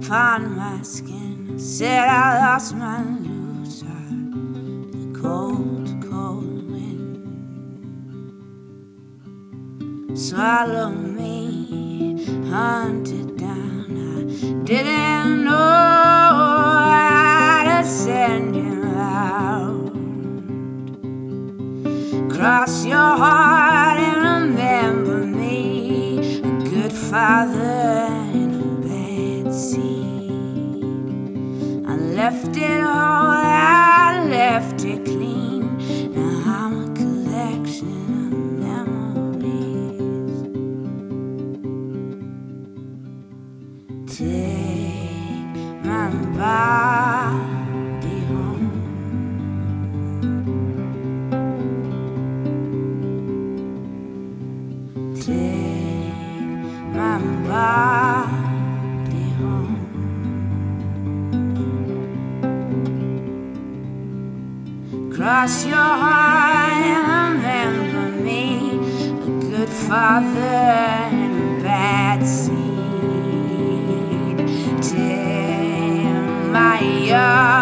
upon my skin. Said I lost my loose heart, the cold, cold wind swallowed me, hunted down. I didn't know how to send you out. Cross your heart and remember me, a good father in a bad seed. I left it all, I left it clean. Now I'm a collection of memories. Take my body home. Take my body home. Cross your heart and remember me, a good father in a bad seed. Take my